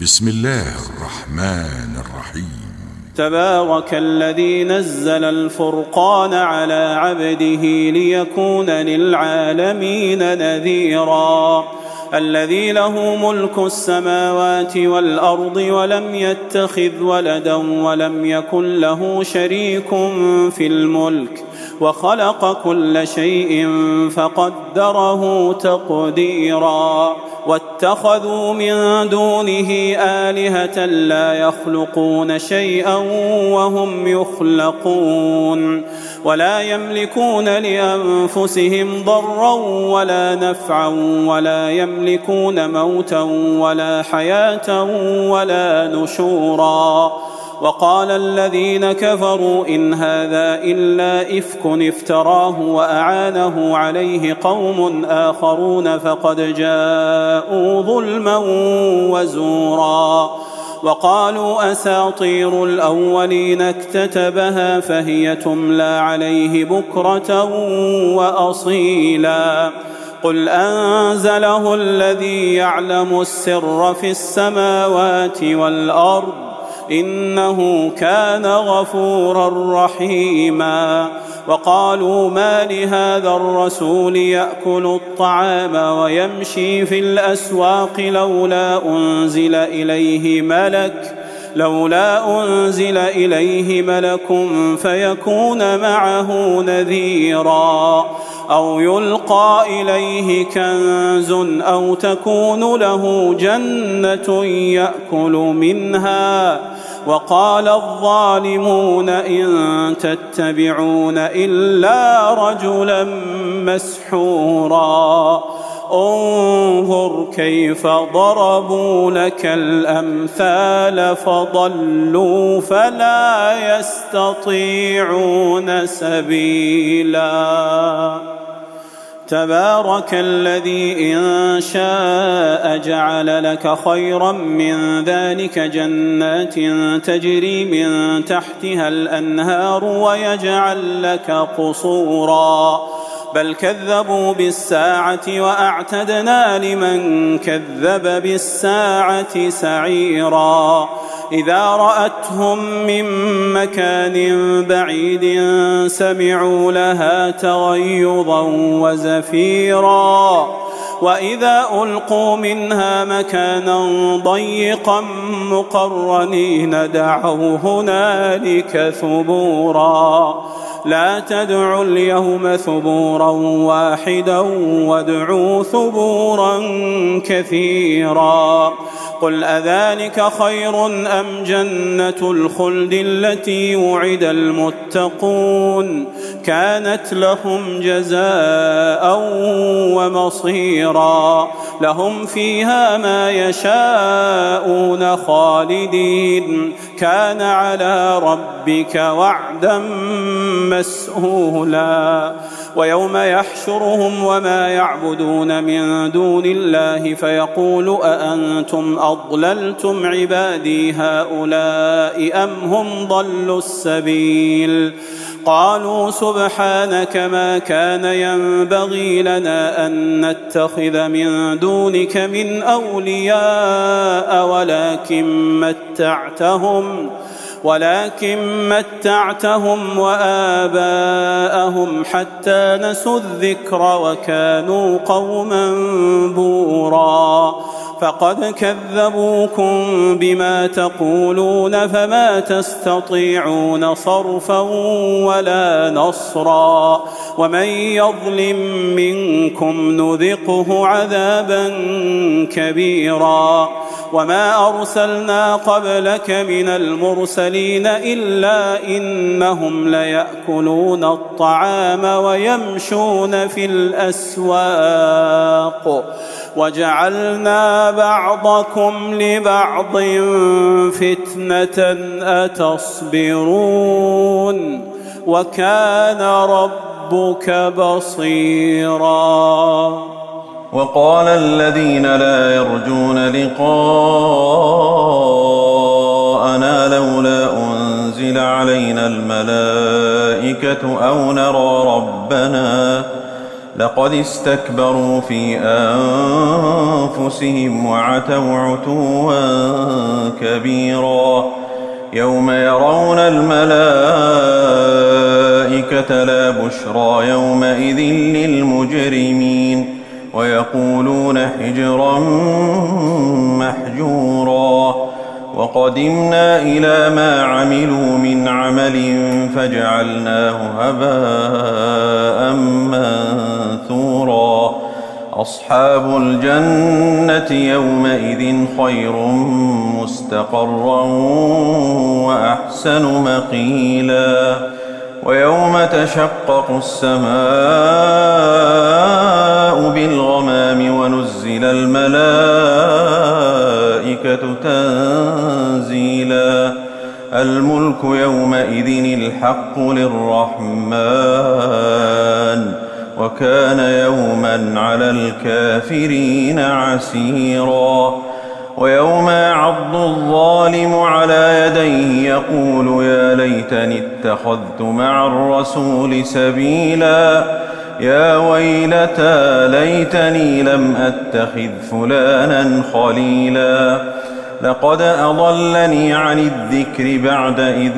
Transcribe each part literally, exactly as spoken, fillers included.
بسم الله الرحمن الرحيم. تبارك الذي نزل الفرقان على عبده ليكون للعالمين نذيرا. الذي له ملك السماوات والأرض ولم يتخذ ولدا ولم يكن له شريك في الملك وخلق كل شيء فقدره تقديرا. واتخذوا من دونه آلهة لا يخلقون شيئا وهم يخلقون ولا يملكون لأنفسهم ضرا ولا نفعا ولا يملكون موتا ولا حياة ولا نشورا. وقال الذين كفروا إن هذا إلا إفك افتراه وأعانه عليه قوم آخرون فقد جاءوا ظلما وزورا. وقالوا أساطير الأولين اكتتبها فهي تملى عليه بكرة وأصيلا. قل أنزله الذي يعلم السر في السماوات والأرض إنه كان غفورا رحيما. وقالوا ما لهذا الرسول يأكل الطعام ويمشي في الأسواق لولا أنزل إليه ملك لولا أنزل إليه ملك فيكون معه نذيرا أو يلقى إليه كنز أو تكون له جنة يأكل منها. وقال الظالمون إن تتبعون إلا رجلا مسحورا. انظر كيف ضربوا لك الأمثال فضلوا فلا يستطيعون سبيلا. تبارك الذي إن شاء جعل لك خيرا من ذلك جنات تجري من تحتها الأنهار ويجعل لك قصورا. بل كذبوا بالساعة وأعتدنا لمن كذب بالساعة سعيرا. إذا رأتهم من مكان بعيد سمعوا لها تغيظا وزفيرا. وإذا ألقوا منها مكانا ضيقا مقرنين دعوا هنالك ثبورا. لا تدعوا اليوم ثبورا واحدا وادعوا ثبورا كثيرا. قل أذلك خير أم جنة الخلد التي وعد المتقون كانت لهم جزاء ومصيرا. لهم فيها ما يشاءون خالدين كان على ربك وعدا مسئولا. ويوم يحشرهم وما يعبدون من دون الله فيقول أأنتم أضللتم عبادي هؤلاء أم هم ضلوا السبيل. قالوا سبحانك ما كان ينبغي لنا أن نتخذ من دونك من أولياء ولكن متعتهم ولكن متعتهم وآباءهم حتى نسوا الذكر وكانوا قوما بورا. فقد كذبوكم بما تقولون فما تستطيعون صرفا ولا نصرا. ومن يظلم منكم نذقه عذابا كبيرا. وما أرسلنا قبلك من المرسلين إلا إنهم ليأكلون الطعام ويمشون في الأسواق وجعلنا بعضكم لبعض فتنة أتصبرون وكان ربك بصيرا. وقال الذين لا يرجون لقاءنا لولا أنزل علينا الملائكة أو نرى ربنا لقد استكبروا في أنفسهم وعتوا عتوا كبيرا يوم يرون الملائكة لا بشرى يومئذ للمجرمين ويقولون حجرا محجورا وقدمنا إلى ما عملوا من عمل فجعلناه هباء منثورا أصحاب الجنة يومئذ خير مستقرا وأحسن مقيلا ويوم تشقق السماء بالغمام ونزل الملائكة تنزيلا الملك يومئذ الحق للرحمن وكان يوما على الكافرين عسيرا ويوم يعض الظالم على يديه يقول يا ليتني اتخذت مع الرسول سبيلا يا ويلتى ليتني لم أتخذ فلانا خليلا لقد أضلني عن الذكر بعد إذ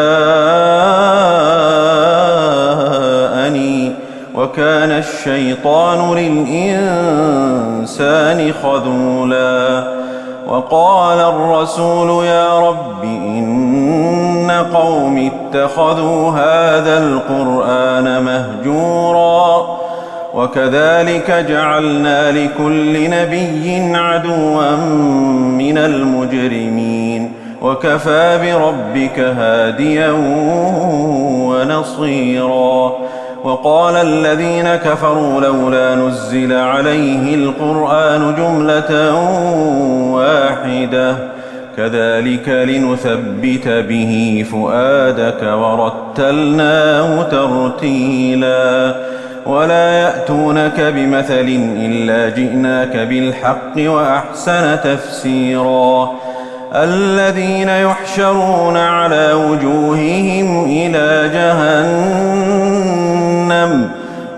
جاءني وكان الشيطان للإنسان خذولا وقال الرسول يا رب إن قوم اتخذوا هذا القرآن مهجورا وكذلك جعلنا لكل نبي عدوا من المجرمين وكفى بربك هاديا ونصيرا وقال الذين كفروا لولا نزل عليه القرآن جملة واحدة كذلك لنثبت به فؤادك ورتلناه ترتيلا ولا يأتونك بمثل إلا جئناك بالحق وأحسن تفسيرا الذين يحشرون على وجوههم إلى جهنم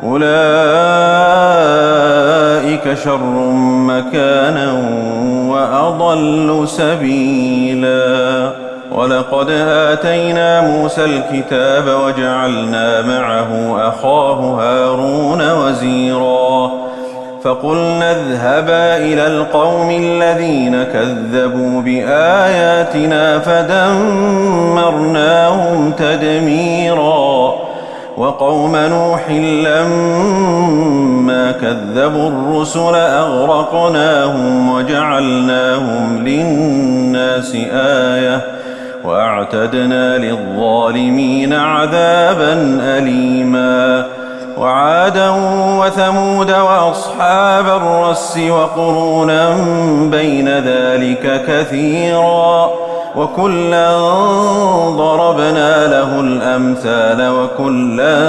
أولئك شر مكانا وأضل سبيلا ولقد آتينا موسى الكتاب وجعلنا معه أخاه هارون وزيرا فقلنا اذهبا إلى القوم الذين كذبوا بآياتنا فدمرناهم تدميرا وقوم نوح لما كذبوا الرسل أغرقناهم وجعلناهم للناس آية وأعتدنا للظالمين عذابا أليما وعادا وثمود وأصحاب الرس وقرونا بين ذلك كثيرا وكلا ضربنا له الأمثال وكلا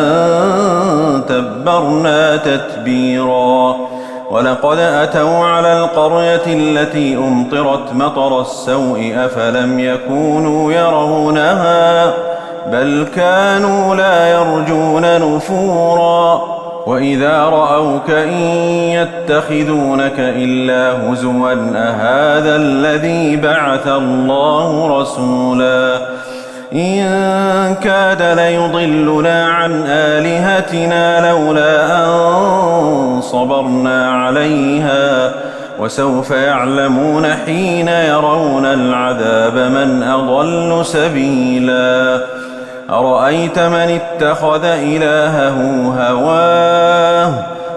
تبرنا تتبيرا ولقد أتوا على القرية التي أمطرت مطر السوء أفلم يكونوا يرونها بل كانوا لا يرجون نفورا وإذا رأوك إن يتخذونك إلا هزوا أهذا الذي بعث الله رسولا إن كاد ليضلنا عن آلهتنا لولا أن صبرنا عليها وسوف يعلمون حين يرون العذاب من أضل سبيلا أرأيت من اتخذ إلهه هواه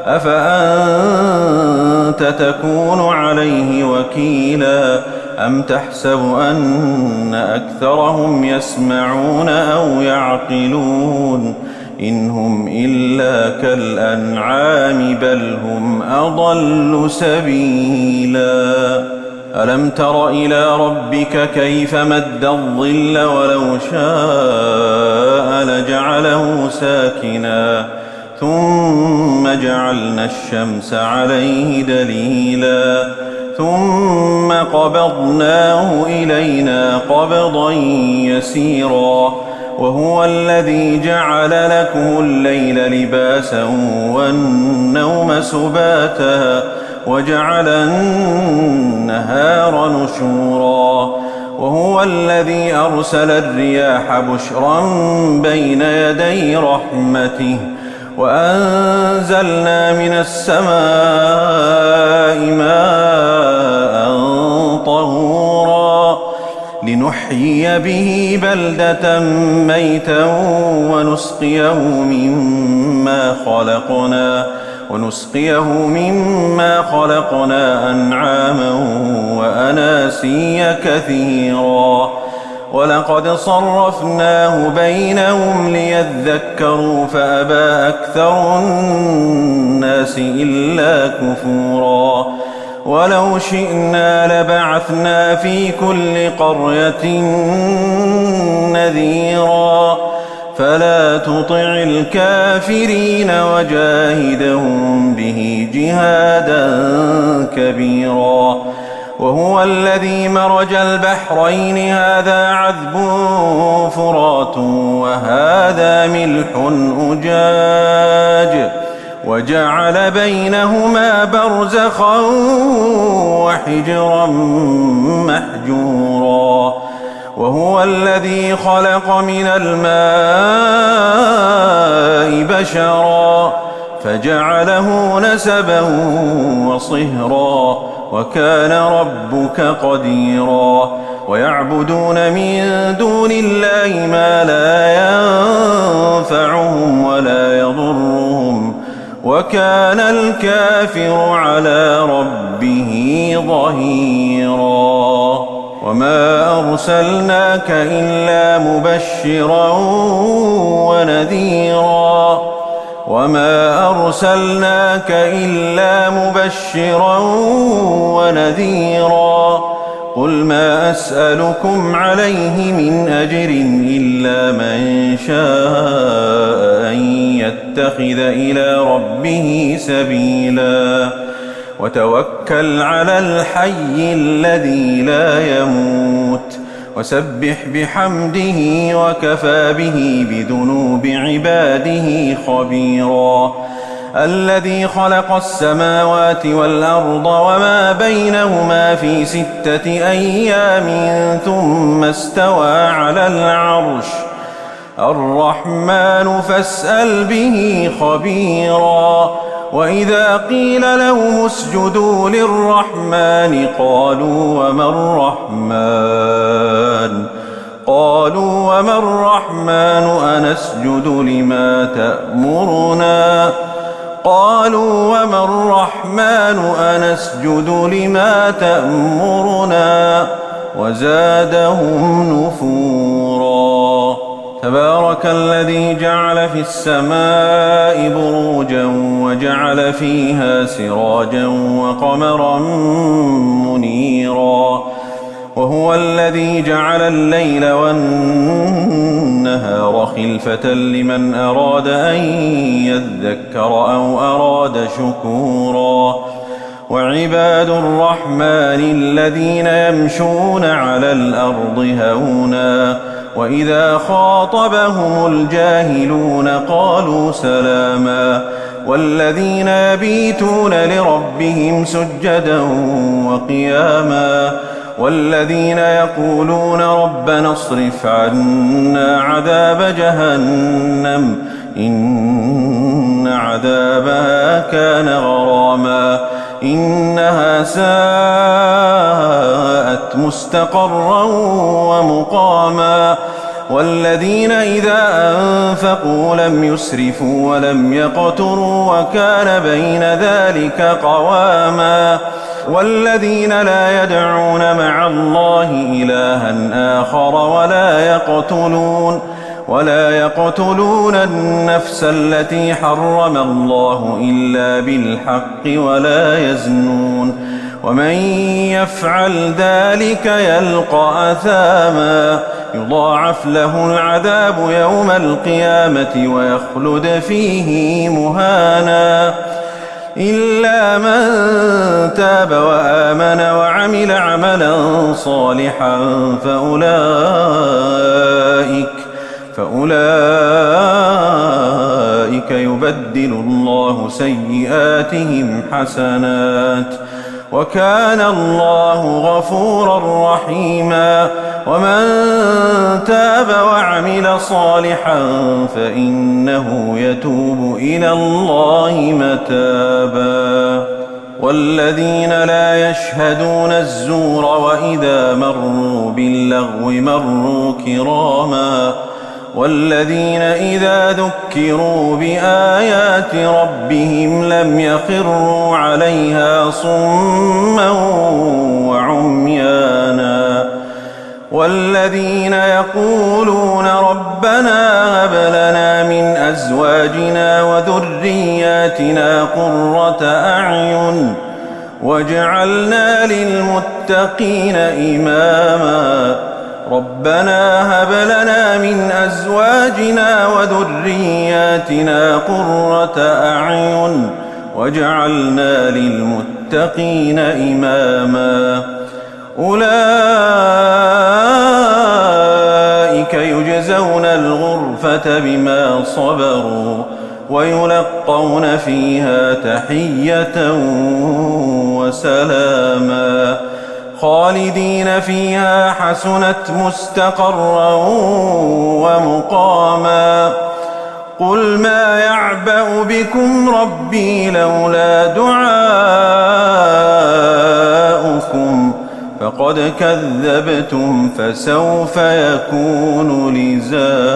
أفأنت تكون عليه وكيلا أم تحسب أن أكثرهم يسمعون أو يعقلون إن هم إلا كالأنعام بل هم أضل سبيلا ألم تر إلى ربك كيف مد الظل ولو شاء لجعله ساكنا ثم جعلنا الشمس عليه دليلا ثم قبضناه إلينا قبضا يسيرا وهو الذي جعل لكم الليل لباسا والنوم سباتا وجعل النهار نشورا وهو الذي أرسل الرياح بشرا بين يدي رحمته وأنزلنا من السماء ماء طهورا لنحيي به بلدة ميتا ونسقيه مما خلقنا ونسقيه مما خلقنا أنعاما وأناسيا كثيرا ولقد صرفناه بينهم ليذكروا فأبى أكثر الناس إلا كفورا ولو شئنا لبعثنا في كل قرية نذيرا فلا تطع الكافرين وجاهدهم به جهادا كبيرا وهو الذي مرج البحرين هذا عذب فرات وهذا ملح أجاج وجعل بينهما برزخا وحجرا محجورا وهو الذي خلق من الماء بشرا فجعله نسبا وصهرا وكان ربك قديرا ويعبدون من دون الله ما لا ينفعهم ولا يضرهم وكان الكافر على ربه ظهيرا وما أرسلناك إلا مبشرا ونذيرا وما أرسلناك إلا مبشرا ونذيرا قل ما أسألكم عليه من أجر إلا من شاء أن يتخذ إلى ربه سبيلا وتوكل على الحي الذي لا يموت وسبح بحمده وكفى به بذنوب عباده خبيرا الذي خلق السماوات والأرض وما بينهما في ستة أيام ثم استوى على العرش الرحمن فاسأل به خبيرا وإذا قيل لهم اسجدوا للرحمن قالوا وما الرحمن قالوا وما الرحمن أنسجد لما تأمرنا قالوا وما الرحمن أنسجد لما تأمرنا وزادهم نفورا تبارك الذي جعل في السماء بروجا وجعل فيها سراجا وقمرا منيرا وهو الذي جعل الليل والنهار خلفة لمن أراد أن يذكر أو أراد شكورا وعباد الرحمن الذين يمشون على الأرض هونا وإذا خاطبهم الجاهلون قالوا سلاما والذين يبيتون لربهم سجدا وقياما والذين يقولون ربنا اصرف عنا عذاب جهنم إن عذابها كان غراما إنها ساءت مستقرا ومقاما والذين إذا أنفقوا لم يسرفوا ولم يقتروا وكان بين ذلك قواما والذين لا يدعون مع الله إلها آخر ولا يقتلون ولا يقتلون النفس التي حرم الله إلا بالحق ولا يزنون ومن يفعل ذلك يلقى أثاما يضاعف له العذاب يوم القيامة ويخلد فيه مهانا إلا من تاب وآمن وعمل عملا صالحا فأولئك فأولئك يبدل الله سيئاتهم حسنات وكان الله غفورا رحيما. ومن تاب وعمل صالحا فإنه يتوب إلى الله متابا. والذين لا يشهدون الزور وإذا مروا باللغو مروا كراما. والذين إذا ذكروا بآيات ربهم لم يخروا عليها صما وعميانا. والذين يقولون ربنا هب لنا من أزواجنا وذرياتنا قرة أعين واجعلنا للمتقين إماما. ربنا هب لنا من أزواجنا وذرياتنا قرة أعين واجعلنا للمتقين إماما. أولئك يجزون الغرفة بما صبروا ويلقون فيها تحية وسلاما. خالدين فيها حسنت مستقرا ومقاما. قل ما يعبأ بكم ربي لولا دعاؤكم فقد كذبتم فسوف يكون لزاما.